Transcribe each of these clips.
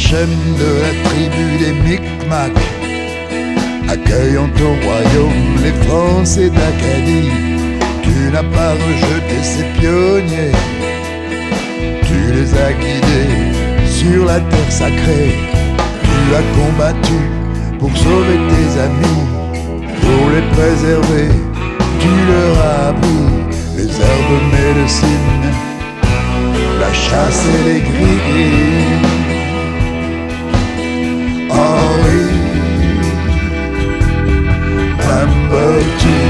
chaîne de la tribu des Micmacs, accueillant au royaume les Français d'Acadie. Tu n'as pas rejeté ces pionniers, tu les as guidés sur la terre sacrée. Tu as combattu pour sauver tes amis, pour les préserver. Tu leur as appris les herbes médecines, la chasse et les gris-gris. Henri, remember-tu?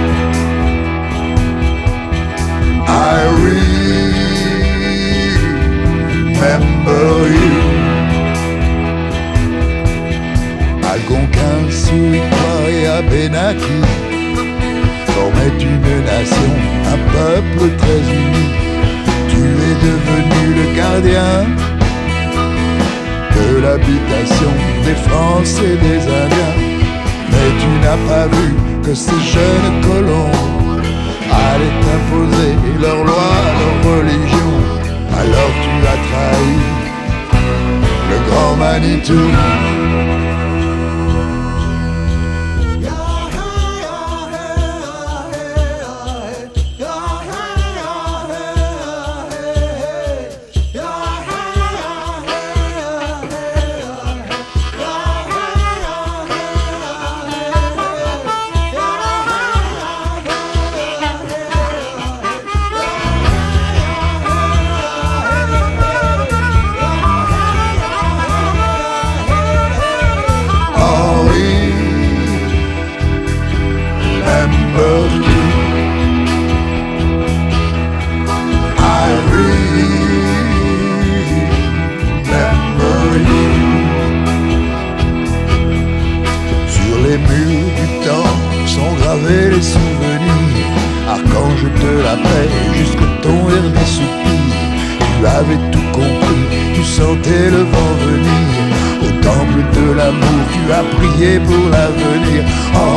I remember you. Algonquin, Souiquois et Abénaki formaient une nation, un peuple très uni. Tu es devenu le gardien de l'habitation des Français et des Indiens. Mais tu n'as pas vu que ces jeunes colons allaient imposer leurs lois, leur religion. Alors tu as trahi le grand Manitou. Les murs du temps sont gravés les souvenirs. Archange de la paix, jusque ton dernier soupir. Tu avais tout compris, tu sentais le vent venir. Au temple de l'amour, tu as prié pour l'avenir.